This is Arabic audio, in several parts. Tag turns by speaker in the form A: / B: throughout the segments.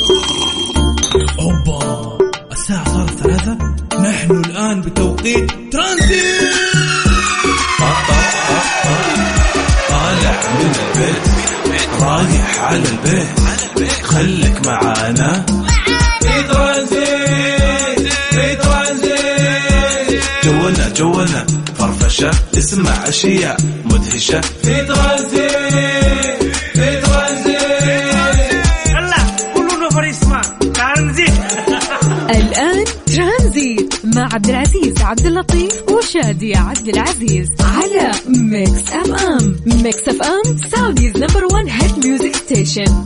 A: أوبا، الساعة صارت 3. نحن الآن بتوقيت ترانزيت. طالع من البيت رايح على البيت، خليك معانا في ترانزيت. في ترانزيت جولنا فرفشة، اسمع أشياء مدهشة في ترانزيت. في ترانزيت
B: الله كلنا فريسمان ترانزيت.
C: الآن ترانزيت مع عبد العزيز عبد اللطيف وشادي عبد العزيز على ميكس اف ام. ميكس اف ام سعوديز نمبر 1 هيت ميوزك ستيشن.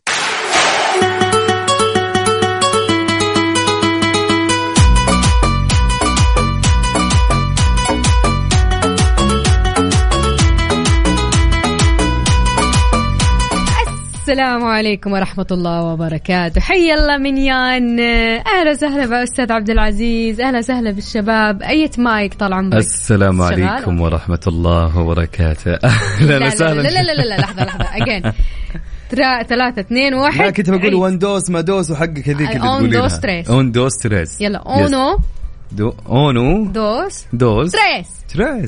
C: السلام عليكم ورحمة الله وبركاته. حي الله من يان. أهلا وسهلا بأستاذ عبد العزيز. أهلا وسهلا بالشباب. أي مايك طال عمرك.
D: السلام عليكم ورحمة الله وبركاته. أهلا وسهلا.
C: لا لحظة again. 3 2 1.
D: لا كنت بقول وندوس ما دوس وحقك هذيك اللي تقولينها.
C: اون دوس تريس. يلا اونو
D: اونو دوس تريس.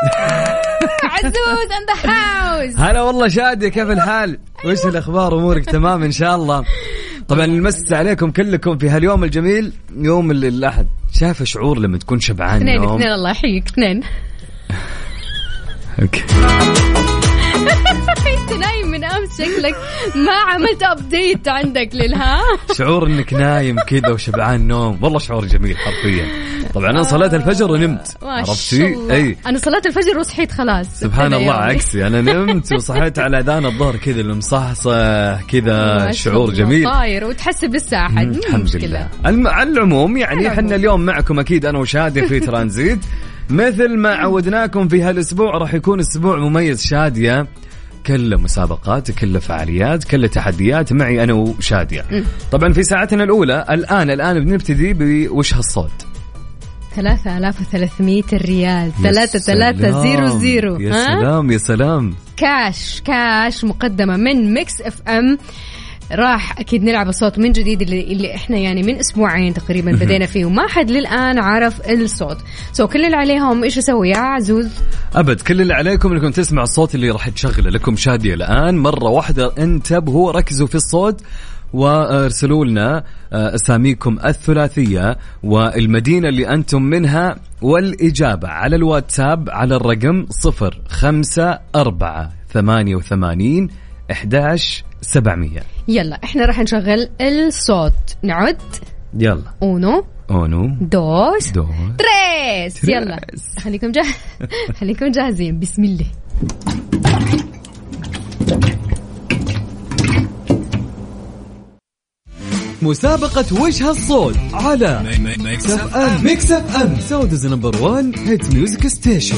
C: عزوز عند هاوس.
D: هلا والله شادي، كيف الحال؟ وش الأخبار؟ أمورك تمام إن شاء الله. طبعا نمسي عليكم كلكم في هاليوم الجميل، يوم الأحد. شايف شعور لما تكون شبعان؟
C: اثنين الله يحييك 2.
D: اوكي.
C: انت نايم من امس، شكلك ما عملت ابديت عندك للها.
D: شعور انك نايم كذا وشبعان نوم، والله شعور جميل حرفيا. طبعا انا صليت الفجر ونمت، عرفتي؟ اي
C: انا صليت الفجر وصحيت خلاص.
D: سبحان الله عكسي، انا نمت وصحيت على اذان الظهر كذا المصحصح كذا. شعور جميل
C: طاير وتحسب الساحة.
D: الحمد لله. على العموم يعني احنا اليوم معكم اكيد انا وشادي في ترانزيت. مثل ما عودناكم في هالاسبوع راح يكون اسبوع مميز شادية، كله مسابقات، كله فعاليات، كله تحديات معي أنا وشادية. طبعا في ساعتنا الأولى الآن بنبتدي بوش هالصوت.
C: 3300 ريال. 3300.
D: يا سلام يا سلام.
C: كاش مقدمة من ميكس اف ام. راح أكيد نلعب الصوت من جديد اللي إحنا يعني من أسبوعين تقريبا بدينا فيه وما حد للآن عرف الصوت. كل اللي عليهم إيش يسوي يا عزوز؟
D: أبد، كل اللي عليكم إنكم تسمع الصوت اللي راح تشغله لكم شادية الآن مرة واحدة. انتبهوا، ركزوا في الصوت وارسلوا لنا أساميكم الثلاثية والمدينة اللي أنتم منها والإجابة على الواتساب على الرقم 0548811700.
C: يلا احنا راح نشغل الصوت. نعد.
D: يلا
C: اونو دوس تريس. يلا خليكم جاهزين. بسم الله.
D: مسابقة وش هالصوت على ميكس اف ام سعوديز نمبر 1 هيت ميوزك ستيشن.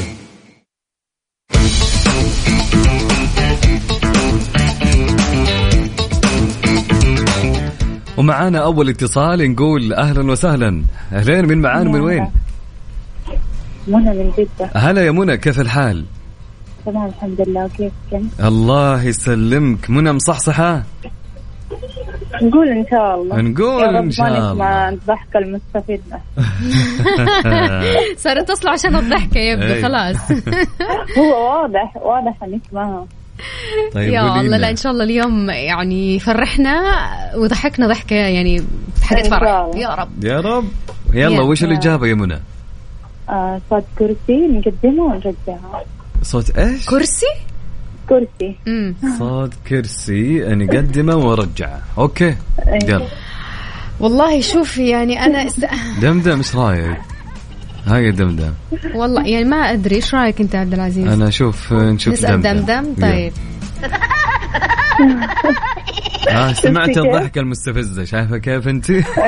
D: ومعانا أول اتصال، نقول أهلا وسهلا. أهلين، من معانا من وين؟
E: منى من جدة.
D: هلا يا منى، كيف الحال؟
E: تمام الحمد لله، كيف كنت؟
D: الله يسلمك. منى مصحصحة؟
E: نقول إن شاء الله.
D: نقول إن شاء الله.
E: مع الضحكة المستفيدة.
C: صارت تصل عشان الضحكة يبدو خلاص.
E: هو واضح أنك معها.
D: طيب
C: يا الله، لا إن شاء الله اليوم يعني فرحنا وضحكنا ضحكة يعني حقت فرح. يا رب.
D: يلا وش الإجابة يا منى؟
E: صوت كرسي نقدمه ونرجعها.
D: صوت إيش؟
C: كرسي.
D: صوت كرسي نقدمه ونرجعه. أوكي يلا.
C: والله شوفي يعني أنا
D: دمدم إيش رأيك؟ هاي دمدم.
C: والله يعني ما أدري إيش رأيك أنت عبد العزيز؟
D: أنا نشوف
C: دمدم. طيب.
D: سمعت الضحكة المستفزة، شايفة كيف أنت؟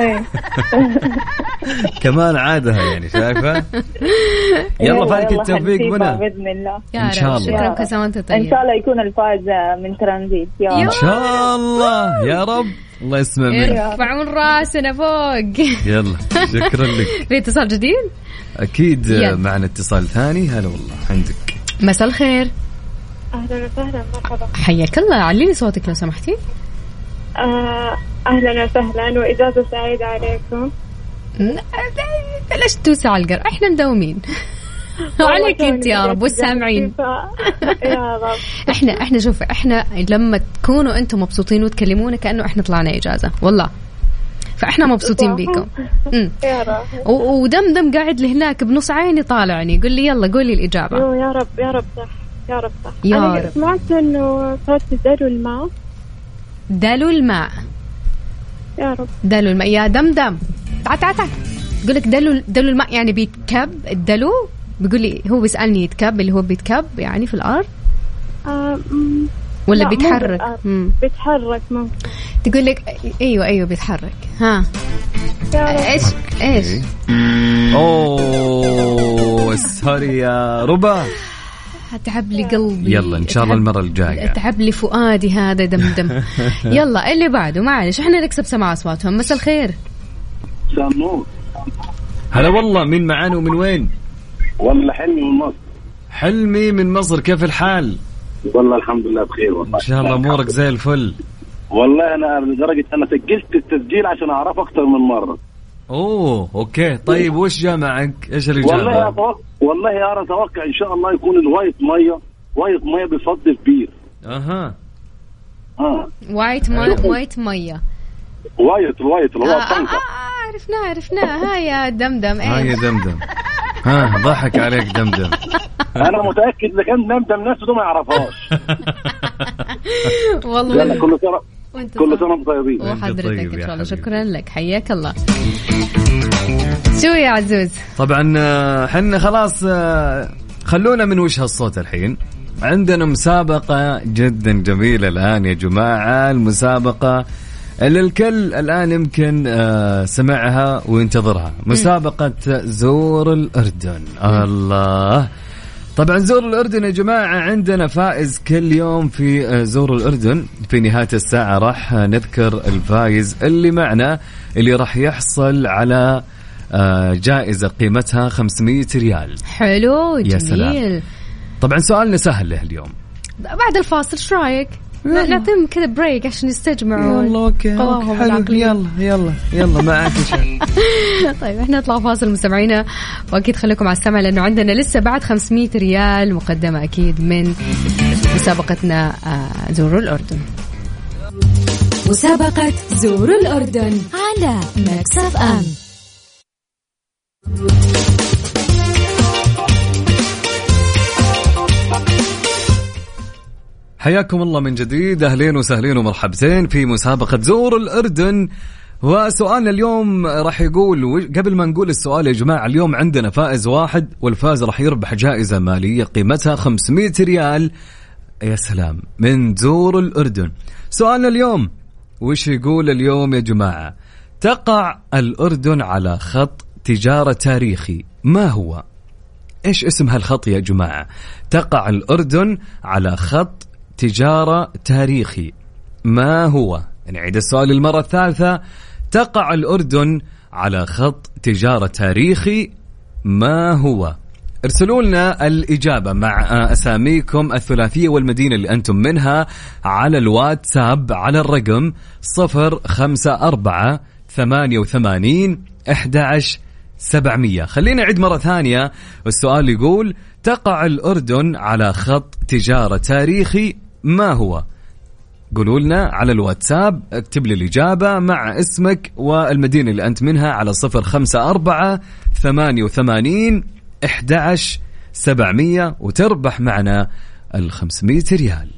D: كمان عادها يعني، شايفة؟ يلا فالك التوفيق منى
E: بإذن الله
D: إن شاء الله.
C: شكرا كسوانت طيب.
E: إن شاء الله يكون الفائز من ترانزيت
D: إن شاء الله يا رب. الله يسمع منك.
C: ارفعون راسنا فوق.
D: يلا شكرا لك.
C: في اتصال جديد
D: أكيد معنا اتصال ثاني. هلا والله عندك.
C: مساء الخير.
E: أهلا وسهلا، مرحبا.
C: حياك الله. علي صوتك لو سمحتي.
F: أهلا وسهلا وإجازة سعيدة عليكم.
C: بلاش توسع على القر، احنا مداومين عليك انت يا رب والسامعين.
F: يا رب.
C: احنا شوف، احنا لما تكونوا انتم مبسوطين وتكلمونا كأنه احنا طلعنا اجازة والله، فاحنا مبسوطين بيكم.
F: يا رب.
C: ودمدم قاعد لهناك بنص عيني طالعني يقول لي يلا قولي الإجابة.
F: يا رب يا رب صح يا رب صح.
C: يا
F: أنا
C: رب.
F: سمعت إنه صوت دلو الماء.
C: دلو الماء.
F: يا رب.
C: دلو الماء يا دمدم. تعال يقولك دلو الماء يعني بيتكب الدلو. بيقول لي هو بيسألني يتكب اللي هو بيتكب يعني في الأرض ولا بيتحرك؟
F: بيتحرك ممكن.
C: تقول لك ايوه بيتحرك. ها ايش
D: اوه سوري يا ربا،
C: تعب لي قلبي.
D: يلا ان شاء الله المره الجايه.
C: تعب لي فؤادي هذا دمدم. يلا اللي بعده معلش احنا نكسب سماع اصواتهم. مساء الخير.
G: سامور.
D: هلا والله، مين معانا ومن وين؟
G: والله حلمي من مصر.
D: حلمي من مصر، كيف الحال؟
G: والله الحمد لله بخير والله.
D: ان شاء الله امورك زي الفل.
G: والله انا لدرجه انا سجلت التسجيل عشان اعرف اكثر من مره.
D: اوه اوكي طيب، وش جاء معك؟ ايش الاجابه؟
G: والله انا اتوقع ان شاء الله يكون الوايت ميه بيفضل بير.
C: وايت ميه
G: الوايت
C: عرفناه. ها يا دمدم.
D: يا دمدم. ضحك عليك دمدم.
G: انا متاكد اذا كان دمدم نفسه ما يعرفهاش.
C: والله
G: كل سنه وانتم طيبين.
C: وحضرتك ان شاء الله. شكرا لك، حياك الله. شو يا عزوز؟
D: طبعا حنا خلاص، خلونا من وش هالصوت الحين. عندنا مسابقة جدا جميلة الآن يا جماعة، المسابقة اللي الكل الآن يمكن سمعها وينتظرها، مسابقة زور الأردن. الله، طبعا زور الأردن يا جماعة، عندنا فائز كل يوم في زور الأردن. في نهاية الساعة راح نذكر الفائز اللي معنا، اللي راح يحصل على جائزة قيمتها 500 ريال.
C: حلو جميل.
D: سلام. طبعا سؤالنا سهل له اليوم.
C: بعد الفاصل شو رايك؟ نعطيهم كذا بريك عشان يستجمعوا.
D: يلا اوكي يلا معاك ان شاء الله.
C: طيب احنا نطلع فاصل مستمعينا، واكيد خليكم على السمع لانه عندنا لسه بعد 500 ريال مقدمة اكيد من مسابقتنا زور الأردن.
H: مسابقة زور الأردن على ميكس اف ام.
D: حياكم الله من جديد، أهلين وسهلين ومرحبتين في مسابقة زور الأردن. وسؤالنا اليوم راح يقول، قبل ما نقول السؤال يا جماعة، اليوم عندنا فائز واحد، والفائز راح يربح جائزة مالية قيمتها 500 ريال. يا سلام، من زور الأردن. سؤالنا اليوم وش يقول اليوم يا جماعة؟ تقع الأردن على خط تجارة تاريخي، ما هو؟ إيش اسم هالخط يا جماعة؟ تقع الأردن على خط تجارة تاريخي، ما هو؟ نعيد السؤال المرة الثالثة، تقع الأردن على خط تجارة تاريخي، ما هو؟ ارسلوا لنا الإجابة مع أساميكم الثلاثية والمدينة اللي أنتم منها على الواتساب على الرقم 054-88-11-700. خلينا نعيد مرة ثانية، السؤال يقول تقع الأردن على خط تجارة تاريخي، ما هو؟ قولوا لنا على الواتساب، اكتب لي الإجابة مع اسمك والمدينة اللي أنت منها على 054-88-11-700 وتربح معنا 500 ريال.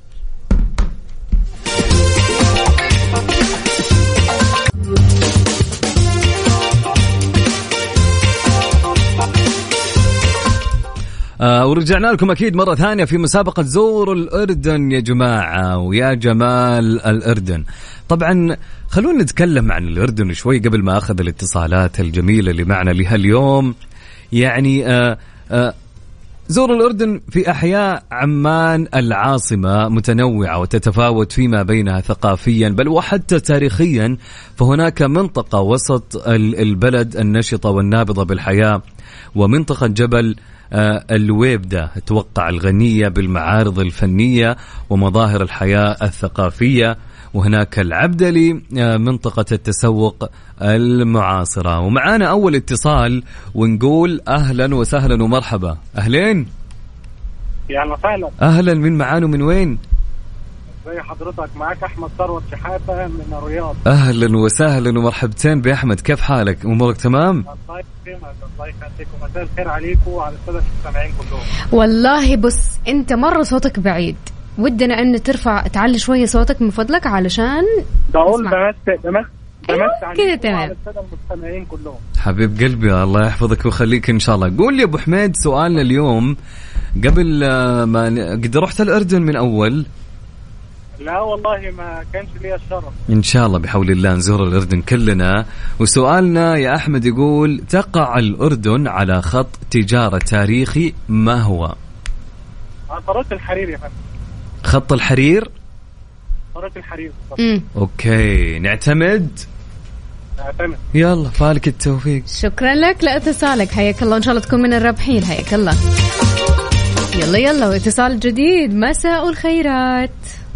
D: ورجعنا لكم أكيد مرة ثانية في مسابقة زور الأردن يا جماعة، ويا جمال الأردن. طبعا خلونا نتكلم عن الأردن شوي قبل ما أخذ الاتصالات الجميلة اللي معنا لها اليوم. يعني زور الأردن في أحياء عمان العاصمة متنوعة وتتفاوت فيما بينها ثقافيا بل وحتى تاريخيا، فهناك منطقة وسط البلد النشطة والنابضة بالحياة، ومنطقة جبل الويبدة توقع الغنية بالمعارض الفنية ومظاهر الحياة الثقافية، وهناك العبدلي منطقة التسوق المعاصرة. ومعانا أول اتصال ونقول أهلا وسهلا ومرحبا. أهلين.
I: يا وسهلا.
D: أهلا، من معانا من وين؟
I: زي حضرتك، معاك أحمد ثروت شحاتة من الرياض.
D: أهلا وسهلا ومرحبتين بأحمد، كيف حالك؟ أمورك تمام؟
I: الله يكرمك، الله يخليك، ومساء الخير عليكم وعلى السادة المستمعين كلهم.
C: والله بص أنت مرة صوتك بعيد، ودنا أن تعلي شوية صوتك من فضلك علشان
I: بقول بمس
C: كده تمام.
I: المستمعين كلهم.
D: حبيب قلبي الله يحفظك ويخليك إن شاء الله. قول لي أبو حميد، سؤالنا اليوم قبل ما قد رحت الأردن من أول؟
I: لا والله ما كانش لي الشرف.
D: إن شاء الله بحول الله نزور الأردن كلنا. وسؤالنا يا أحمد يقول تقع الأردن على خط تجارة تاريخي ما هو؟
I: طريق الحرير يا فندم.
D: خط الحرير؟
I: طريق الحرير.
D: أوكي، نعتمد. يلا فالك التوفيق.
C: شكرا لك لاتصالك، حياك الله، إن شاء الله تكون من الرابحين. حياك الله. يلا واتصال جديد. مساء الخيرات.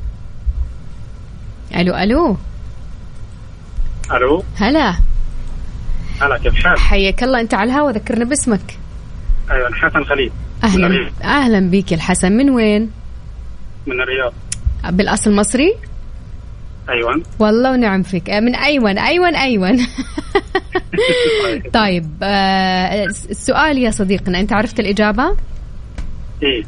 C: الو هلا
I: كيف حالك؟
C: حياك الله، انت على الهوا، ذكرنا باسمك.
I: ايوه الحسن خليل.
C: اهلا بيك الحسن، من وين؟
I: من الرياض.
C: بالاصل مصري؟
I: ايوه
C: والله ونعم فيك، من ايون. طيب السؤال يا صديقنا، انت عرفت الاجابه؟
I: ايه.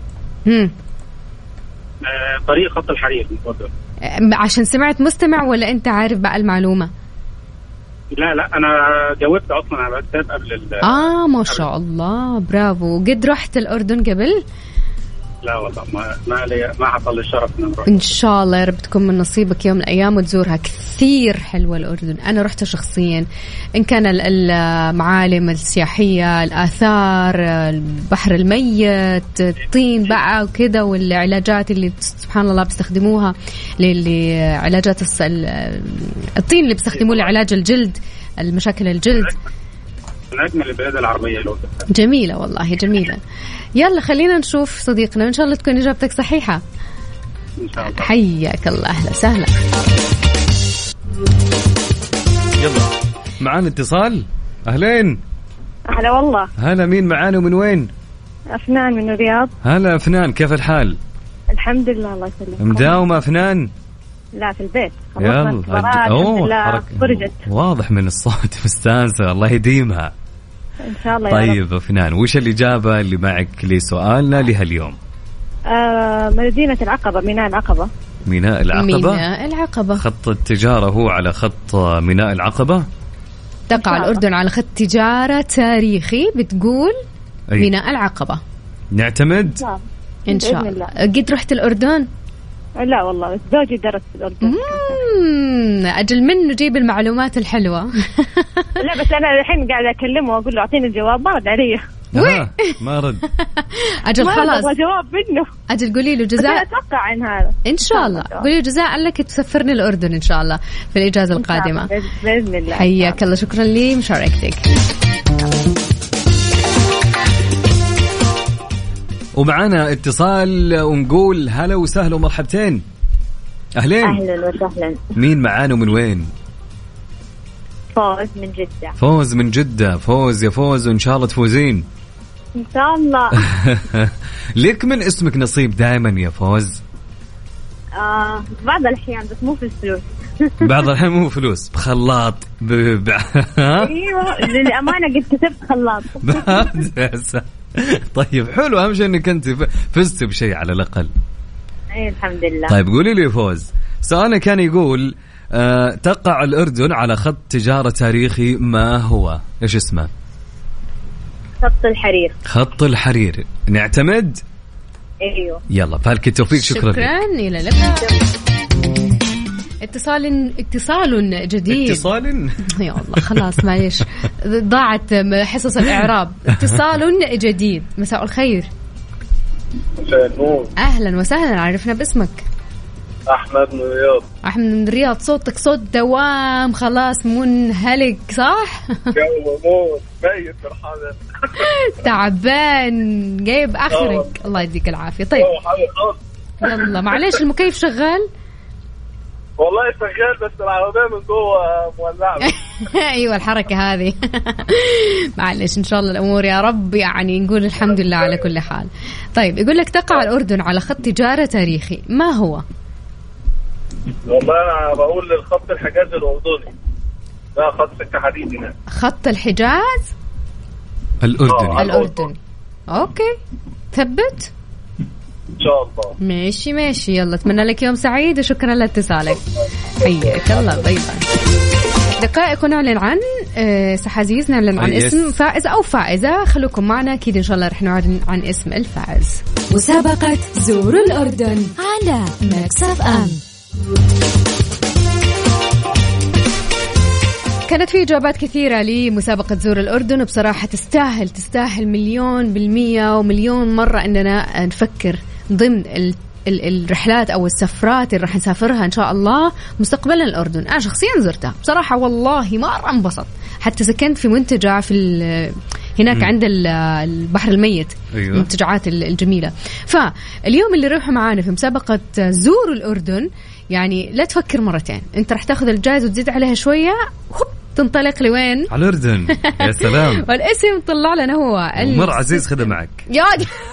I: طريق خط الحرير مفضل.
C: عشان سمعت مستمع ولا انت عارف بقى المعلومة؟
I: لا انا جاوبت اصلا على الكتاب قبل
C: ما شاء الله، برافو. قد رحت الأردن قبل؟
I: لا والله ما حصل لي الشرف ان اروح.
C: ان شاء الله يا رب تكون من نصيبك يوم من الايام وتزورها. كثير حلوه الاردن، انا رحت شخصيا، ان كان المعالم السياحيه، الاثار، البحر الميت، الطين بقى وكذا، والعلاجات اللي سبحان الله بيستخدموها لعلاجات الطين اللي بيستخدموه لعلاج الجلد، المشاكل الجلد.
I: من أجمل البلاد العربية لو
C: جميلة والله جميلة. يلا خلينا نشوف صديقنا، إن شاء الله تكون إجابتك صحيحة.
I: إن شاء الله.
C: حياك الله، أهلا سهلا.
D: يلا معانا اتصال. أهلين.
F: هلا والله.
D: هلا، مين معانا ومن وين؟
F: أفنان من الرياض.
D: هلا أفنان، كيف الحال؟
F: الحمد لله الله يسلمك.
D: مداومة أفنان؟
F: لا في البيت.
D: يلا
F: فرجت.
D: واضح من الصوت مستانسة، الله يديمها
F: إن شاء الله.
D: طيب أفنان، وش الإجابة اللي معك لسؤالنا لهاليوم؟
F: مدينة العقبة، ميناء العقبة.
D: ميناء العقبة.
C: ميناء العقبة.
D: خط التجارة هو على خط ميناء العقبة.
C: تقع الأردن على خط تجارة تاريخي، بتقول ميناء العقبة.
D: نعتمد
C: إن شاء الله. قد رحت الأردن؟
F: لا والله، زوجي درس في الأردن.
C: أجل منه جيب المعلومات الحلوة.
F: لا بس أنا الحين قاعدة أكلمه وأقول له أعطيني الجواب، ما رد علي.
D: ما رد.
C: أجل خلاص
F: جواب منه.
C: أجل قولي له جزاء.
F: أتوقع عن هذا
C: إن شاء الله. قولي له جزاء لك تسفرني الأردن إن شاء الله في الإجازة القادمة
F: بإذن الله.
C: حياك الله، شكرا لي مشاركتك.
D: ومعنا اتصال ونقول هلا وسهلا ومرحبتين. أهلين.
E: أهلا وسهلا.
D: مين معانا ومن وين؟
E: فوز من جدة.
D: فوز من جدة. فوز يا فوز، وإن شاء الله تفوزين
E: إن شاء الله.
D: ليك من اسمك نصيب دائما يا فوز.
E: بعض الأحيان بس مو في الفلوس.
D: بعض الأحيان مو فلوس، بخلاط
E: أيوة للأمانة قد كتبت خلاط.
D: طيب حلو، أهم شيء أنك أنت فزت بشيء على الأقل.
E: أي الحمد لله.
D: طيب قولي لي فوز، سؤالنا كان يقول تقع الأردن على خط تجارة تاريخي ما هو؟ إيش اسمه؟
E: خط الحرير.
D: خط الحرير. نعتمد؟
E: أيوه.
D: يلا فالك التوفيق. شكرا
C: إلى اللقاء. اتصال جديد.
D: اتصال
C: يا الله خلاص معليش ضاعت حصص الإعراب. اتصال جديد. مساء الخير. أهلا وسهلا، عرفنا باسمك.
I: أحمد من الرياض.
C: أحمد من الرياض. صوتك صوت دوام، خلاص منهلك صح؟
I: موت ميت فرحان.
C: تعبان جايب آخرك. الله يديك العافية. طيب يلا معليش المكيف شغال.
I: والله شغال بس العربية من جوه مولعة.
C: أيوة الحركة هذه. معلش إن شاء الله الأمور يا رب يعني نقول الحمد لله على كل حال. طيب يقول لك تقع الأردن على خط تجارة تاريخي، ما هو؟
I: والله أنا بقول الخط الحجازي الأردني، لا خط سكة حديدي.
C: خط الحجاز
D: الأردني.
C: الأردني. أوكي ثبت
I: إن شاء الله.
C: ماشي يلا أتمنى لك يوم سعيد وشكرا لاتصالك. حياك الله. باي باي. دقائق ونعلن عن سحازيز، نعلن عن اسم فائز أو فائزة. خلوكم معنا أكيد إن شاء الله رح نعلن عن اسم الفائز.
H: مسابقة زور الأردن على ميكس اف ام.
C: كانت في إجابات كثيرة لمسابقة زور الأردن، وبصراحة تستاهل 1,000,000% ومليون مرة أننا نفكر ضمن الرحلات أو السفرات اللي راح نسافرها إن شاء الله مستقبلا الأردن. أنا شخصيا زرتها بصراحة والله مرة انبسط، حتى سكنت في منتجع في هناك عند البحر الميت. أيوة. المنتجعات الجميلة. فاليوم اللي روحوا معانا في مسابقة زور الأردن يعني لا تفكر مرتين، انت راح تاخذ الجائزة وتزيد عليها شوية تنطلق لوين؟ على
D: الأردن. يا سلام.
C: والاسم طلع لنا هو
D: مر عزيز خذه معك
C: يا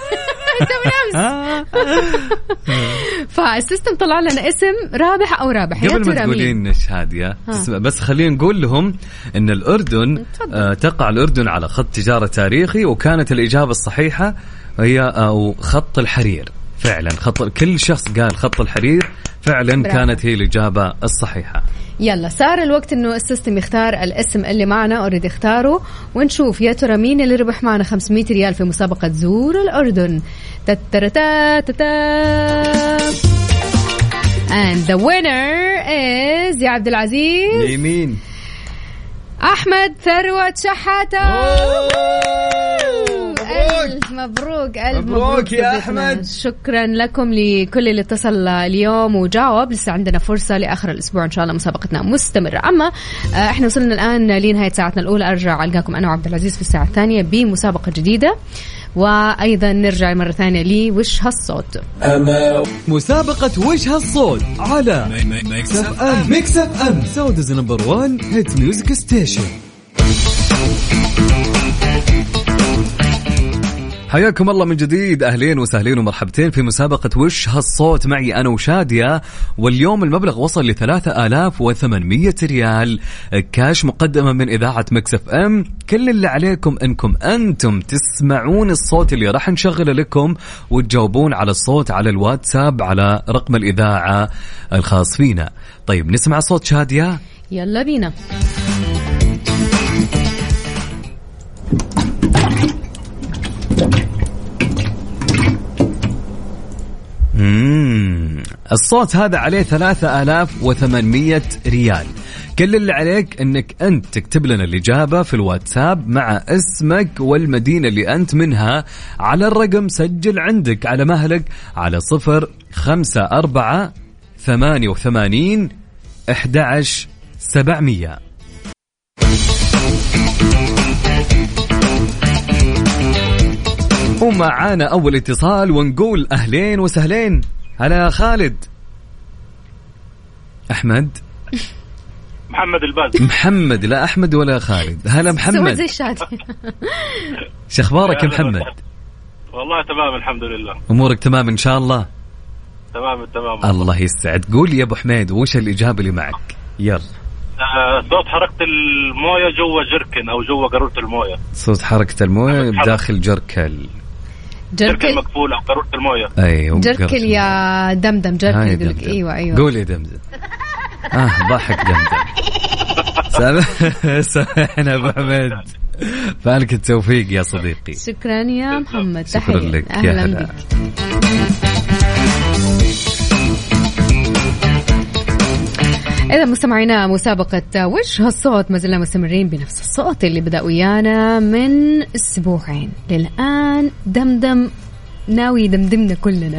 C: فالسيستم طلع لنا اسم رابح أو رابح.
D: قبل ما تقولين شهادية بس خلينا نقول لهم إن الأردن تقع الأردن على خط تجارة تاريخي، وكانت الإجابة الصحيحة هي أو خط الحرير. فعلا كل شخص قال خط الحرير فعلا برافو. كانت هي الإجابة الصحيحة.
C: يلا صار الوقت إنه السيستم يختار الاسم اللي معنا أريد اختاره، ونشوف يا ترى مين اللي ربح معنا 500 ريال في مسابقة زور الأردن. And the winner is يا عبد العزيز
D: يمين
C: أحمد ثروت شحاتة. مبروك
D: يا أحمد.
C: شكرا لكم لكل اللي اتصل اليوم وجاوب. لسه عندنا فرصة لآخر الأسبوع إن شاء الله مسابقتنا مستمرة. أما إحنا وصلنا الآن لنهاية ساعتنا الأولى. أرجع ألقاكم أنا وعبد العزيز في الساعة الثانية بمسابقة جديدة، وأيضا نرجع مرة ثانية لي وش هالصوت.
D: مسابقة وش هالصوت على ميكس اف ام سعوديز نمبر 1 هيت ميوزك ستيشن. حياكم الله من جديد، أهلين وسهلين ومرحبتين في مسابقة وش هالصوت معي أنا وشادية. واليوم المبلغ وصل ل 3800 ريال كاش مقدمة من إذاعة ميكس اف ام. كل اللي عليكم أنكم أنتم تسمعون الصوت اللي راح نشغله لكم وتجاوبون على الصوت على الواتساب على رقم الإذاعة الخاص فينا. طيب نسمع صوت شادية،
C: يلا بينا.
D: الصوت هذا عليه 3800 ريال. كل اللي عليك انك انت تكتب لنا الإجابة في الواتساب مع اسمك والمدينة اللي انت منها على الرقم سجل عندك على مهلك على 054-88-11-700. ومعانا أول اتصال ونقول أهلين وسهلين. هلا خالد. أحمد
I: محمد الباز.
D: محمد لا أحمد ولا خالد. هلا محمد.
C: زي الشادي.
D: شخبارك يا محمد؟
I: والله تمام الحمد لله.
D: أمورك تمام إن شاء الله؟
I: تمام.
D: الله يسعد. قول يا أبو حميد وش الإجابة اللي معك؟ يلا.
I: صوت حركة الموية جوا جركن أو جوا قارورة الموية.
D: صوت حركة الموية بداخل جركل
I: مقفول أو قارورة الموية.
D: أيوة
C: جركل يا دمدم. جركل يقولك أيوة.
D: قول يا دمدم. ضحك دمدم. سامحنا أبو حميد. فالك التوفيق يا صديقي.
C: شكرا يا محمد.
D: شكرا لك.
C: أهلا بك. إذا مستمعينا مسابقة وش هالصوت ما زلنا مستمرين بنفس الصوت اللي بدأ ويانا من أسبوعين للآن. دمدم ناوي دمدمنا كلنا.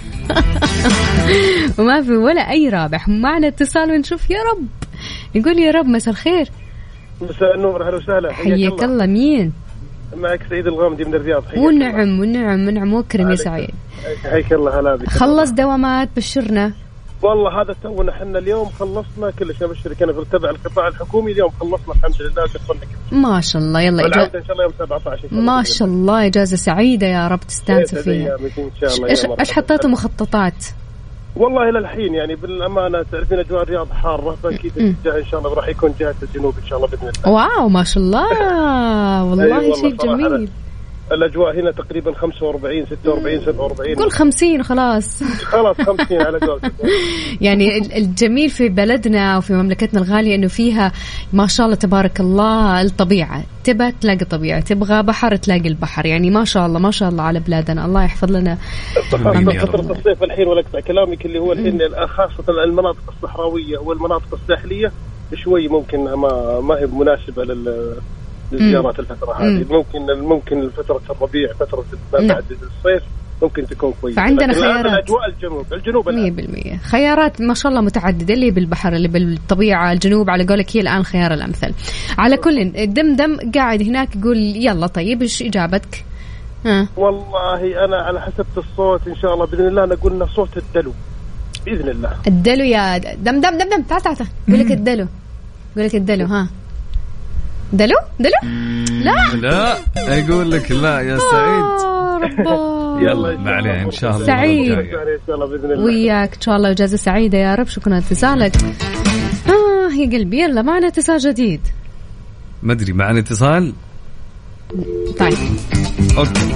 C: وما في ولا أي رابح. معنا اتصال ونشوف يا رب. نقول يا رب مساء الخير.
I: مساء النور. أهلا وسهلا.
C: حياك الله. مين
I: معك؟ سعيد الغامدي من الرياض.
C: والنعم وكرم يا سعيد.
I: حياك الله. هلا بك.
C: خلص دوامات بشرنا.
J: والله هذا تونا احنا اليوم خلصنا كلش. نبشرك انا تبع القطاع الحكومي اليوم خلصنا الحمد لله قفلنا كل
C: ما شاء الله. يلا
J: والعودة ان شاء الله يوم 17
C: ما شاء الله اجازه سعيده يا رب تستانسوا فيها. ايش حطيتوا مخططات؟
J: والله الى الحين يعني بالامانه تعرفين اجواء الرياض حاره فاكيد الاتجاه ان شاء الله راح يكون جهه الجنوب ان شاء الله باذن الله.
C: واو ما شاء الله والله شيء جميل.
J: الاجواء هنا تقريبا 45 46 47
C: قول 50 خلاص
J: 50 على قولتك.
C: يعني الجميل في بلدنا وفي مملكتنا الغاليه انه فيها ما شاء الله تبارك الله الطبيعه. تبى تلاقي طبيعه، تبغى بحر تلاقي البحر. يعني ما شاء الله ما شاء الله على بلادنا. الله يحفظ لنا
J: فتره الصيف الحين ولا اقطع كلامك اللي هو الحين خاصه المناطق الصحراويه والمناطق الساحليه شوي ممكن ما هي مناسبه للزيارات الفترة هذه. ممكن فترة الربيع فترة بعد الصيف ممكن تكون كويسة.
C: فعندنا خيارات.
J: أجواء الجنوب
C: 100% خيارات ما شاء الله متعددة. اللي بالبحر اللي بالطبيعة الجنوب على قولك هي الآن خيار الأمثل. على كل دمدم قاعد هناك يقول يلا طيب إيش إجابتك؟
J: والله أنا على حسب الصوت إن شاء الله بإذن الله أنا قلنا صوت الدلو بإذن الله.
C: الدلو يا دمدم تعال قولك الدلو قولك الدلو. ها دلو لا
D: يقول لك لا يا سعيد. يلا ما عليه ان شاء الله
C: سعيد وياك ان شاء الله اجازه سعيده يا رب. شكرا لاتصالك. يا قلبي يلا معنا اتصال جديد.
D: ما ادري معنا اتصال.
C: طيب
D: اوكي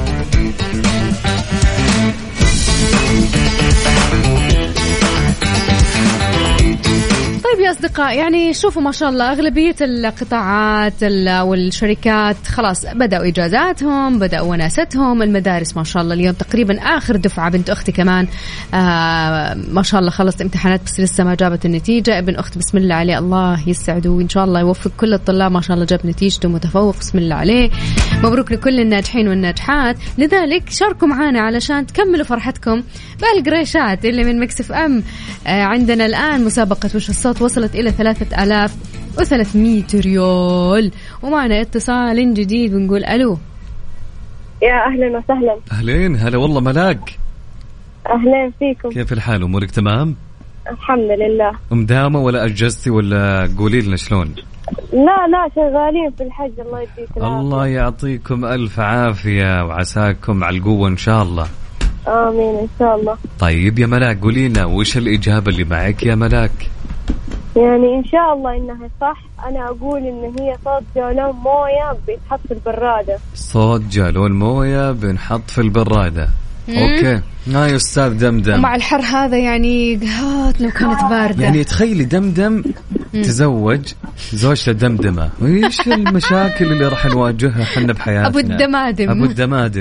C: طيب يا أصدقاء يعني شوفوا ما شاء الله أغلبية القطاعات والشركات خلاص بدأوا إجازاتهم بدأوا وناستهم. المدارس ما شاء الله اليوم تقريبا آخر دفعة. بنت أختي كمان ما شاء الله خلصت امتحانات بس لسه ما جابت النتيجة. ابن أختي بسم الله عليه الله يسعده وإن شاء الله يوفق كل الطلاب. ما شاء الله جاب نتيجته متفوق بسم الله عليه. مبروك لكل الناجحين والناجحات. لذلك شاركوا معنا علشان تكملوا فرحتكم بالقريشات اللي من مكس اف ام. عندنا الآن مسابقة وش الصوت وصلت إلى 3300 ريال ومعنا اتصال جديد بنقول ألو.
F: يا أهلا وسهلا.
D: أهلين هلا والله ملاك.
F: أهلا فيكم.
D: كيف الحال أمورك تمام؟
F: الحمد لله.
D: مدامة ولا أجزتي ولا قولي لنا شلون؟
F: لا شغالين في الحج. الله يديك العافية.
D: الله يعطيكم ألف عافية وعساكم على القوة إن شاء الله.
F: آمين إن شاء الله.
D: طيب يا ملاك قولي لنا وش الإجابة اللي معك يا ملاك؟
F: يعني إن شاء الله إنها صح. أنا أقول إن هي صوت جالون موية بيتحط في البرادة.
D: صوت جالون موية بنحط في البرادة. أوكي يا أستاذ دمدم.
C: ومع الحر هذا يعني قهات لو كانت باردة.
D: يعني تخيلي دمدم تزوج زوجته دمدمة. وإيش المشاكل اللي راح نواجهها حنا بحياتنا؟
C: أبو الدمادم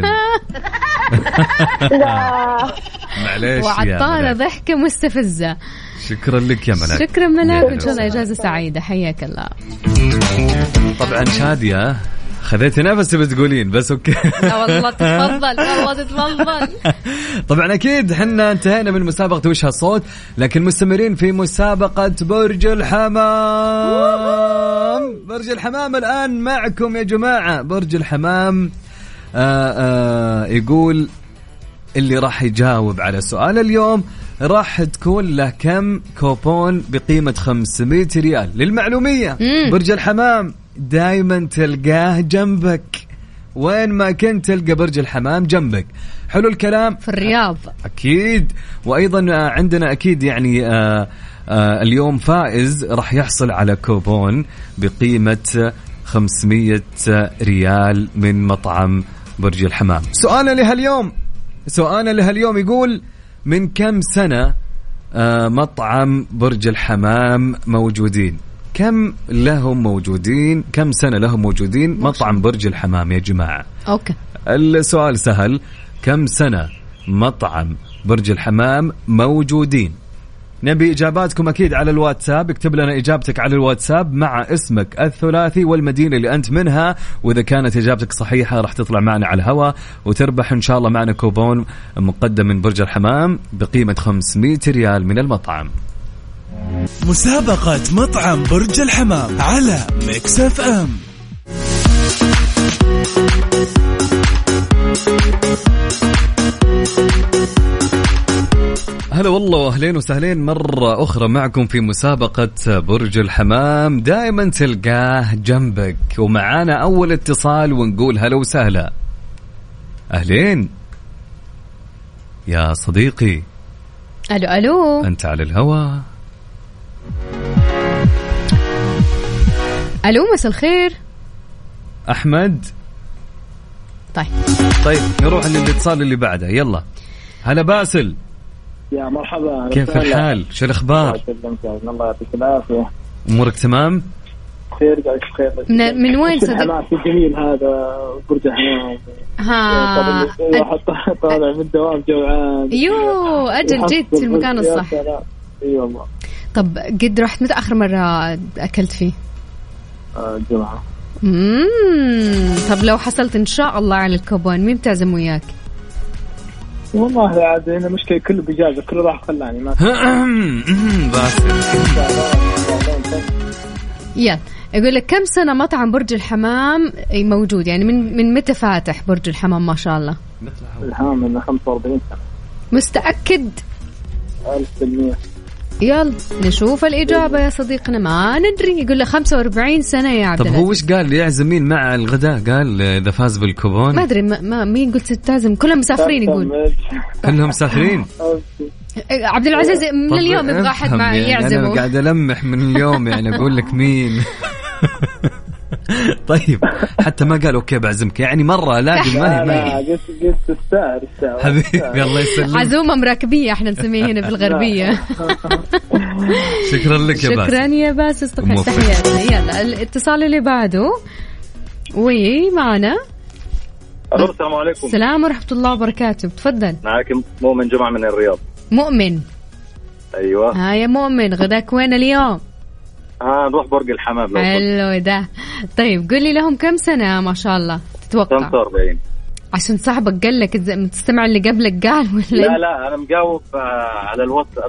F: لا
D: معليش
C: وعطانا ضحكة مستفزة.
D: شكرا لك يا ملاك.
C: شكرا ملاك وإن شاء الله إجازة سعيدة. حياك الله.
D: طبعا شادية خذيت نفس بتقولين بس اوكي.
C: لا والله تتفضل.
D: طبعا اكيد حنا انتهينا من مسابقة وش هالصوت لكن مستمرين في مسابقة برج الحمام. برج الحمام الآن معكم يا جماعة. برج الحمام يقول اللي راح يجاوب على سؤال اليوم راح تكون له كم كوبون بقيمة 500 ريال. للمعلومية برج الحمام دايما تلقاه جنبك. وين ما كنت تلقى برج الحمام جنبك. حلو الكلام.
C: في الرياض
D: أكيد. وأيضا عندنا أكيد يعني اليوم فائز راح يحصل على كوبون بقيمة 500 ريال من مطعم برج الحمام. سؤالنا لهاليوم يقول من كم سنة مطعم برج الحمام موجودين؟ كم سنة لهم موجودين مطعم برج الحمام يا جماعة؟
C: أوكي.
D: السؤال سهل. كم سنة مطعم برج الحمام موجودين؟ نبي إجاباتكم أكيد على الواتساب. اكتب لنا إجابتك على الواتساب مع اسمك الثلاثي والمدينة اللي أنت منها وإذا كانت إجابتك صحيحة راح تطلع معنا على الهواء وتربح إن شاء الله معنا كوبون مقدم من برج الحمام بقيمة 500 ريال من المطعم.
A: مسابقة مطعم برج الحمام على ميكس اف ام.
D: هلا والله واهلين وسهلين مرة أخرى معكم في مسابقة برج الحمام. دائما تلقاه جنبك. ومعانا أول اتصال ونقول هلا وسهلا. أهلين يا صديقي.
C: ألو ألو،
D: أنت على الهواء.
C: ألو مساء الخير
D: أحمد.
C: طيب
D: نروح للاتصال اللي بعده. يلا هلا باسل.
K: يا مرحبا،
D: كيف الحال؟ شو الأخبار؟
K: الله يعطيك العافية.
D: أمورك تمام؟
K: خير قاعد خير.
C: من وين صدق؟
K: الحماس الجميل هذا برج الحمام. طالع من الدوام جوعان.
C: يو أجل جيت في المكان الصح.
K: اي والله.
C: طب قد رحت متى آخر مرة أكلت فيه؟
K: الجمعة.
C: طب لو حصلت إن شاء الله على الكوبون مين بتعزم وياك؟
K: والله عاد هنا مشكلة كله بإجازة، كله راح خلاني ما.
C: يلا يقول لك كم سنة مطعم برج الحمام موجود؟ يعني من متى فاتح برج الحمام؟ ما شاء الله.
K: الحمام من 45 سنة.
C: مستأكد؟
K: 100%.
C: يلا نشوف الإجابة يا صديقنا، ما ندري. يقول له 45 سنة يا عبد الله.
D: طب هو وش قال؟ يعزم مين مع الغداء؟ قال إذا فاز بالكوبون.
C: ما أدري مين قلت تعزم؟ كلهم مسافرين. يقول
D: كلهم مسافرين.
C: عبد العزيز من اليوم يبغى أحد معي يعزمه.
D: أنا قاعد ألمح من اليوم يعني أقول لك مين. طيب حتى ما قال أوكي بعزمك يعني مرة لازم.
K: ما هي قلت السعر
D: حبيبي الله يسلمك.
C: عزومة مراكبية احنا نسميه هنا في الغربية.
D: شكرا لك يا باس.
C: شكرا يا باس، استقبل تحياتنا. يلا الاتصال اللي بعده معنا.
I: السلام عليكم.
C: السلام ورحمة الله وبركاته. تفضل.
I: معكم مؤمن جمعة من الرياض.
C: مؤمن.
I: أيوة.
C: ها يا مؤمن، غداك وين اليوم؟
I: نروح برج الحمام.
C: حلو ده. طيب قل لي لهم كم سنة ما شاء الله تتوقع؟
I: 45.
C: عشان صاحبك قال لك تستمع اللي قبلك قال ولا؟
I: لا أنا مجاوب على الواتساب.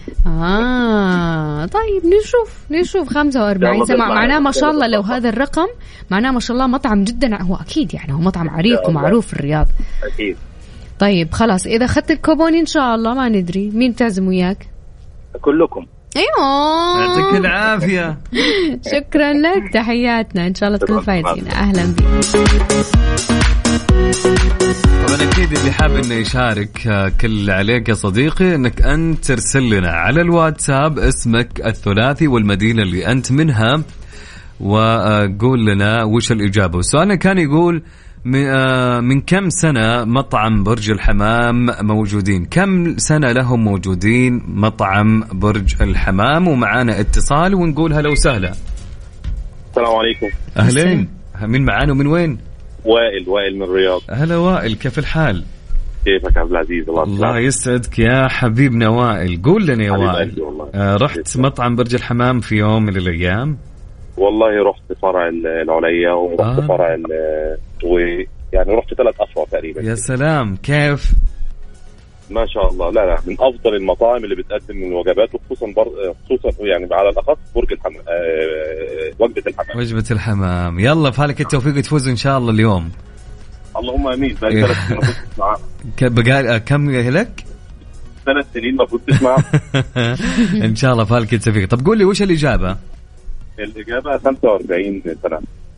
C: طيب نشوف 45 سنة معناه ما شاء الله. لو هذا الرقم معناه ما شاء الله مطعم جدا، هو أكيد يعني هو مطعم عريق ومعروف في الرياض.
I: أكيد.
C: طيب خلاص إذا أخذت الكوبون إن شاء الله ما ندري مين تعزم وياك.
I: كلكم.
C: أيوة
D: يعطيك العافية.
C: شكرا لك، تحياتنا، إن شاء الله تكون فايزين. أهلا بك.
D: طبعا أكيد اللي حاب إنه يشارك كل اللي عليك يا صديقي إنك أنت ترسل لنا على الواتساب اسمك الثلاثي والمدينة اللي أنت منها وقول لنا وش الإجابة. وسؤالنا كان يقول من كم سنة مطعم برج الحمام موجودين؟ كم سنة لهم موجودين مطعم برج الحمام؟ ومعانا اتصال ونقول هلا وسهلا.
I: السلام عليكم.
D: أهلين. مين معانا ومن وين؟
I: وائل من الرياض.
D: هلا وائل، كيف الحال؟
I: كيفك عبد العزيز؟
D: الله يسعدك يا حبيبنا وائل. قول لنا يا وائل، رحت مطعم برج الحمام في يوم من الأيام؟
I: والله رحت فرع العليا ورحت فرع ويعني رحت 3 أفرع تقريبا.
D: يا سلام، كيف؟
I: ما شاء الله. لا من أفضل المطاعم اللي بتقدم من وجبات، خصوصا يعني على الأخص برج الحمام.
D: وجبة الحمام. يلا فالك التوفيق تفوز إن شاء الله اليوم.
I: اللهم آمين. بقى 3 سنين ما فزتش معاه.
D: بقى كم لك؟
I: 3 سنين ما فزتش معاه.
D: إن شاء الله فالك التوفيق. طب قول لي وش الإجابة؟
I: الإجابة 45 سنة.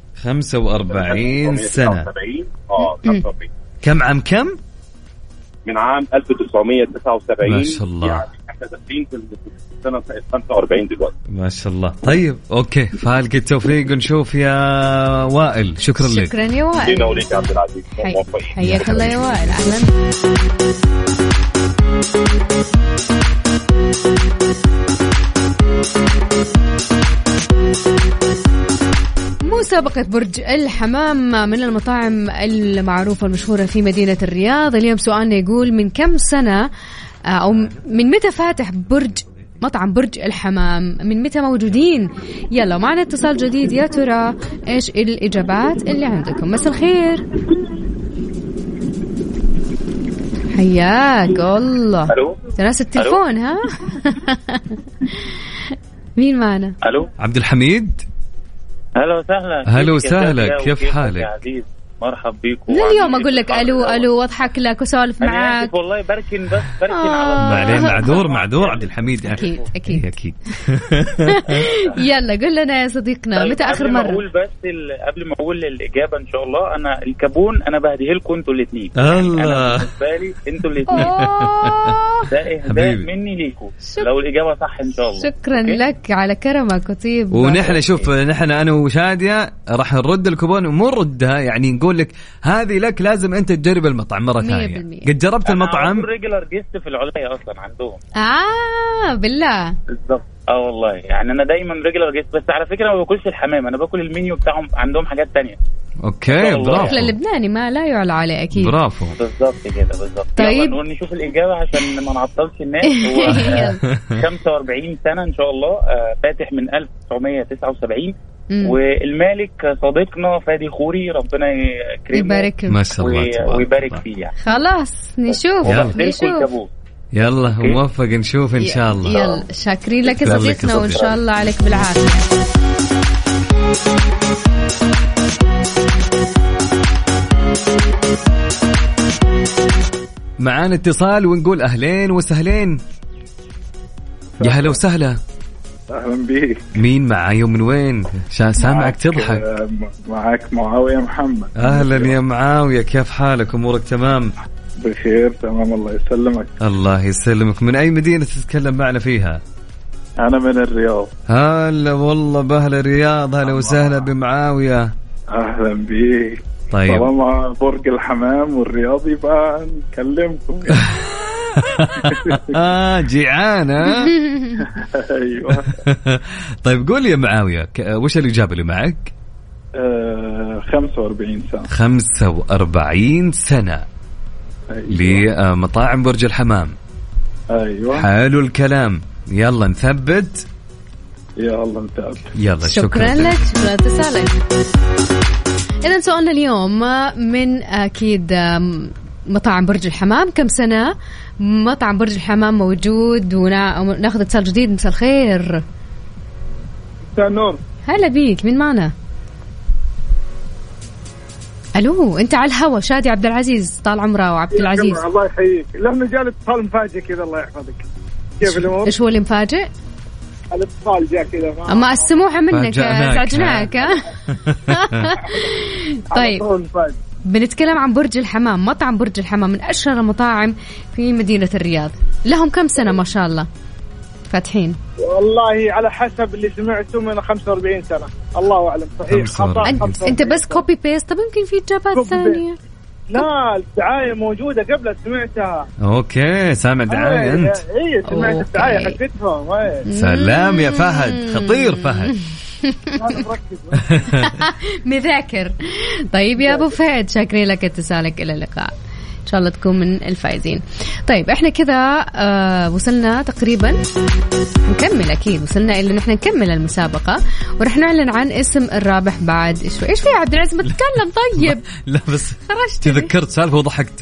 D: 45 سنة.
I: 45.
D: كم عام كم؟
I: من عام 1979.
D: ما شاء الله.
I: يعني احنا داخلين في السنة 45 دلوقتي.
D: ما شاء الله. طيب أوكي، فالك التوفيق ونشوف يا وائل. شكرا لك.
C: شكرا يا وائل.
I: لينا وليك عبد العزيز.
C: حياك الله يا وائل. أهلا. مسابقة برج الحمام من المطاعم المعروفة المشهورة في مدينة الرياض. اليوم سؤالنا يقول من كم سنة أو من متى فاتح مطعم برج الحمام؟ من متى موجودين؟ يلا معنا اتصال جديد. يا ترى إيش الإجابات اللي عندكم؟ مساء الخير. حياك الله.
I: ألو.
C: تراس التلفون. ها. مين معنا؟
I: ألو.
D: عبد الحميد.
I: هلا وسهلا.
D: هلا وسهلا، كيف حالك؟
L: مرحب بيكم.
C: من اليوم اقول لك الو واضحك لك وسولف معاك.
L: والله بركن على
D: معذور عبد الحميد.
C: اكيد يلا قل لنا يا صديقنا.
L: طيب
C: متى اخر مره؟
L: قبل ما اقول الاجابه ان شاء الله، انا الكابون انا بهديه لكم انتوا الاثنين.
D: الله،
L: انا بالنسبه لي انتوا الاثنين ده اهداء مني ليكم لو الاجابه صح ان شاء الله.
C: شكرا لك على كرمك وطيب.
D: ونحن شوف انا وشاديه راح نرد الكوبون ومو نردها، يعني نقول لك هذه لك، لازم انت تجرب المطعم مره ثانيه. قد جربت المطعم؟
L: انا ريجولار جيست في العليا اصلا عندهم.
C: بالله
L: بالضبط. والله يعني انا دايما ريجولار جيست، بس على فكره ما باكلش الحمام، انا باكل المنيو بتاعهم، عندهم حاجات تانية.
D: اوكي برافو.
C: اللبناني ما لا يعلى عليه اكيد.
D: برافو
L: بالضبط كده بالضبط.
C: طيب
L: نشوف الاجابه عشان ما نعطلش الناس. هو 45 سنه ان شاء الله، فاتح من 1979. والمالك صديقنا فادي خوري، ربنا يكرمه
D: ما شاء الله
L: ويبارك فيه يعني.
C: خلاص نشوف
D: يلا موفق نشوف ان شاء الله.
C: يلا شاكرين لك صديقنا وان شاء الله عليك بالعافيه.
D: معانا اتصال ونقول اهلين وسهلين. يا هلا وسهلا.
K: اهلا بيك.
D: مين معاي ومن وين؟ سامعك تضحك.
K: معك معاوية محمد.
D: اهلا يا معاوية، كيف حالك؟ امورك تمام؟
K: بخير تمام الله يسلمك.
D: الله يسلمك. من اي مدينة تتكلم معنا فيها؟
K: انا من الرياض.
D: هلا والله باهل الرياض، هلا وسهلا بمعاوية.
K: اهلا بيك.
D: طيب
K: طالما برج الحمام والرياض يبقى نكلمكم.
D: جيعانة.
K: ايوه.
D: طيب قول يا معاوية، وش الإجابة اللي معك؟
K: 45 سنة.
D: 45 سنة.
K: أيوة.
D: لمطاعم برج الحمام.
K: ايوه
C: حلو
D: الكلام. يلا نثبت.
K: يلا نثبت.
D: يلا
C: شكرا لك. شكرا اتصالك. إذن سؤالنا اليوم من أكيد مطاعم برج الحمام، كم سنة مطعم برج الحمام موجود؟ وناخذ اتصال جديد. مساء الخير.
K: مساء النور.
C: هلا بيك، مين معنا؟ الو انت على الهوا. شادي عبد العزيز طال عمره وعبد العزيز.
K: الله يحييك. لانه جاء اتصال مفاجئ كذا الله يحفظك. كيف الامور؟
C: ايش هو اللي مفاجئ؟
K: الاتصال جاء كذا
C: اما السموحه منك ازعجناك. طيب بنتكلم عن برج الحمام. مطعم برج الحمام من اشهر المطاعم في مدينه الرياض. لهم كم سنه ما شاء الله فاتحين؟
K: والله على حسب اللي سمعته من 45 سنة، الله أعلم صحيح خطأ.
C: أنت بس كوبي بيست. طب يمكن في إجابات ثانية.
K: لا الدعاية موجودة قبل سمعتها.
D: أوكي سامع دعاية أنت؟
K: إيه سمعت الدعاية حقتهم.
D: سلام يا فهد، خطير فهد.
C: مذاكر. طيب يا أبو فهد شاكرين لك اتصالك. إلى اللقاء إن شاء الله تكون من الفائزين. طيب إحنا كذا وصلنا تقريبا نكمل. أكيد وصلنا إلا نحن نكمل المسابقة ورح نعلن عن اسم الرابح بعد شوي. إيش في عبد العزيز ما تتكلم؟ طيب
D: لا بس تذكرت سالفة وضحكت.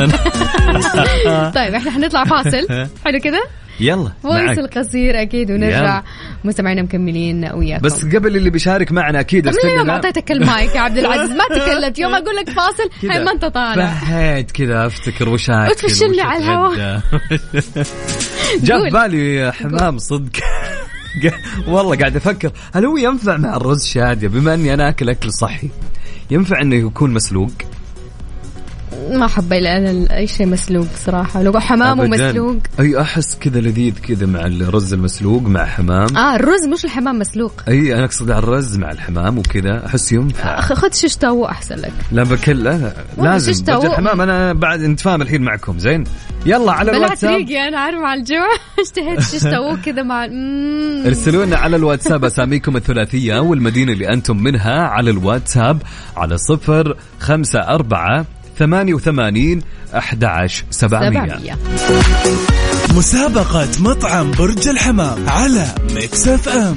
C: طيب إحنا حنطلع فاصل. حلو كذا.
D: يلا
C: فويس القصير أكيد ونرجع مستمعين مكملين وياكم.
D: بس قبل اللي بيشارك معنا أكيد
C: من يوم أعطيتك المايك يا عبد العزيز ما تكلمت. يوم أقول لك فاصل هاي ما أنت طالع.
D: بهيت كذا أفتكر وشاك
C: وتفشلني على الهواء.
D: جاء بالي حمام صدق. والله قاعد أفكر هل هو ينفع مع الرز شادية؟ بما أني أنا أكل صحي ينفع أنه يكون مسلوق؟
C: ما أحب أي شيء مسلوق صراحة. لو حمام ومسلوق
D: أي أحس كذا لذيذ كذا مع الرز المسلوق مع حمام.
C: الرز مش الحمام مسلوق.
D: أي أنا أقصد على الرز مع الحمام وكذا أحس ينفع.
C: خذ شيش طاووق أحسن لك.
D: لا لا لازم برج الحمام. أنا بعد نتفاهم الحين معكم زين. يلا على الواتساب.
C: أنا عارف مع الجوع اشتهيت شيش طاووق كذا مع
D: ارسلوا لنا على الواتساب أساميكم الثلاثية والمدينة اللي أنتم منها على الواتساب على 054 88 11
A: مسابقة مطعم برج الحمام على ميكس اف ام.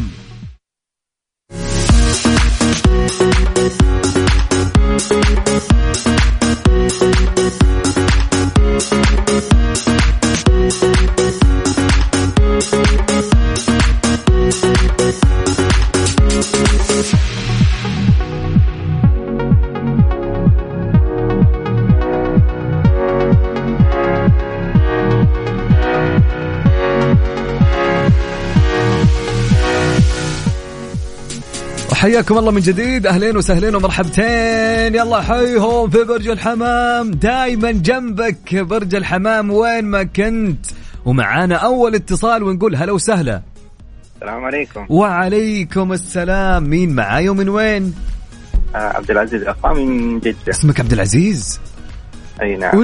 D: حياكم الله من جديد، أهلين وسهلين ومرحبتين. يلا حيهم في برج الحمام، دايما جنبك برج الحمام وين ما كنت. ومعانا أول اتصال ونقول هلا وسهلا.
M: السلام عليكم.
D: وعليكم السلام. مين معاي ومن وين؟
M: عبد العزيز الأخوة من جدة.
D: اسمك عبد العزيز؟
M: أي نعم.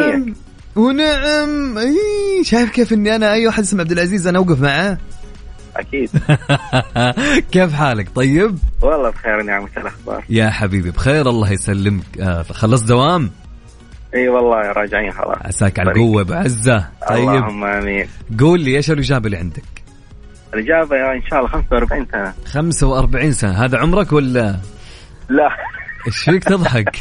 D: ونعم اي شايف كيف اني انا اي واحد اسمه عبد العزيز انا اوقف معاه.
M: اكيد.
D: كيف حالك؟ طيب
M: والله بخير نعم. وش الاخبار؟
D: يا حبيبي بخير الله يسلمك. خلصت دوام؟
M: اي والله راجعين خلاص.
D: عساك على القوه بعزه. طيب
M: اللهم امين.
D: قول لي ايش الاجابه اللي عندك؟
M: الاجابه ان شاء الله 45 سنه.
D: 45 سنه هذا عمرك ولا
M: لا؟
D: ايش فيك تضحك؟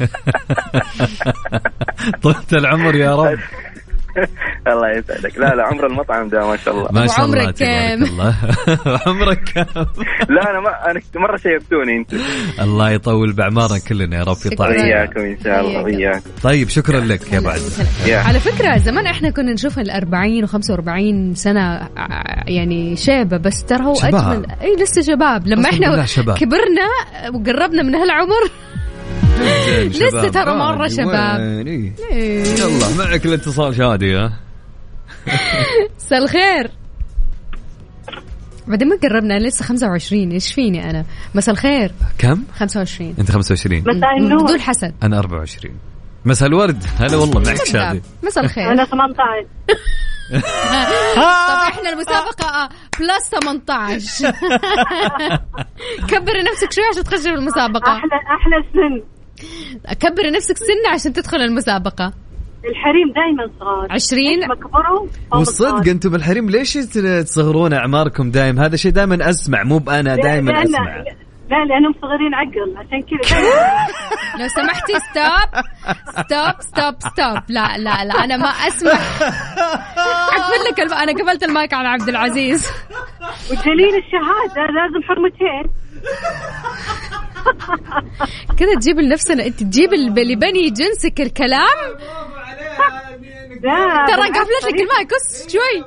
D: طلت العمر يا رب.
M: الله يسعدك. لا عمر المطعم ده ما شاء الله.
D: ما شاء الله.
C: عمرك كم؟
D: عمرك كم؟
M: لا انا مره شيبتوني انت. الله
D: يطول بعمارنا كلنا يا رب. في طاعتك.
M: وياكم ان شاء الله. وياكم.
D: طيب شكرا لك يا بعد.
C: على فكره زمان احنا كنا نشوف 40 و45 سنه يعني شابه، بس ترى هو اجمل. اي لسه شباب. لما احنا كبرنا وقربنا من هالعمر لسه ترى مرة شباب.
D: يلا معك الاتصال شادي. ها
C: مساء الخير. بعدين ما قربنا لسه 25. ايش فيني انا؟ مساء الخير.
D: كم؟
C: 25.
D: انت 25.
E: مساء النور.
C: بدون حسد.
D: انا 24. مساء الورد. هلا والله معك شادي.
C: مساء الخير.
E: انا 18.
C: طب احنا المسابقة بلس 18. كبري نفسك شوي عشان تخشي المسابقة.
E: احلى سن.
C: كبري نفسك سنة عشان تدخل المسابقة.
E: الحريم دايما صغار
C: 20.
E: مكبروا.
D: والصدق انتم بالحريم ليش تصغرون اعماركم دايم؟ هذا شيء دائما اسمع، مو بانا دائما اسمع.
E: لا لانهم صغيرين عقل عشان كذا.
C: لو سمحتي ستوب. لا انا ما اسمح. اقفل لك انا قفلت المايك على عبد العزيز.
E: ودليل الشهاده لازم حرمتين.
C: كذا تجيب لنفسنا، انت تجيب لبني جنسك الكلام. ترى قفلت لك المايك شوي.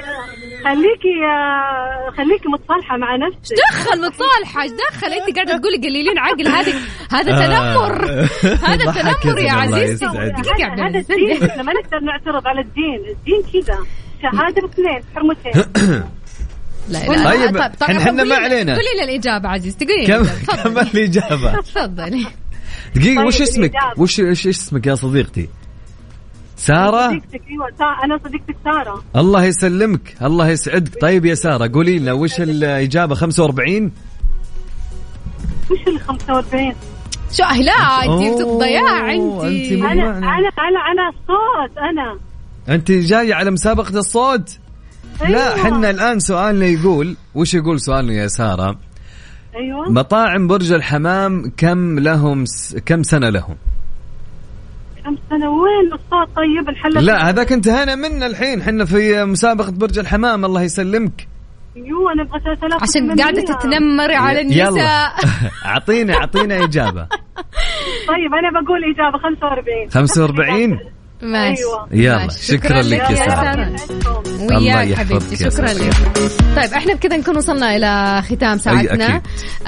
E: خليكي متصالحة مع نفسك.
C: دخل متصالحة ايش دخل؟ انت قاعدة تقولي قليلين عقل. هذا تنمر. هذا تنمر يا عزيزتي. دقيقة
E: هذا الدين. لما نقدر نعترض على الدين كذا شهادة باثنين حرمتين.
C: لا
D: طيب احنا ما علينا.
C: قولي لي الإجابة عزيز. تقولي
D: كم الإجابة؟
C: تفضلي.
D: دقيقة وش اسمك؟ وش اسمك يا صديقتي؟ سارة.
E: أنا صديقتك سارة.
D: الله يسلمك الله يسعدك. طيب يا سارة قولي لنا وش الإجابة؟ 45.
E: وش ال 45؟
C: شو لا انتي بتضيع. انتي
E: انا الصوت.
D: انت جاية على مسابقة الصوت. أيوة. لا حنا الآن سؤالنا يقول وش يقول سؤالنا يا سارة؟
E: أيوة.
D: مطاعم برج الحمام كم سنة لهم؟
E: كم سنة؟ وين الصوت؟ طيب الحلقة.
D: لا هذاك انتهينا منه الحين. حنا في مسابقة برج الحمام. الله يسلمك.
E: ايوه انا ابغى 3000
C: عشان قاعدة تتنمري على النساء.
D: اعطينا إجابة.
E: طيب انا بقول إجابة 45.
D: 45.
C: ماشي.
D: يلا شكرا لك يا سارة.
C: وياك حبيبتي. شكرا لك. طيب احنا بكذا نكون وصلنا الى ختام ساعتنا.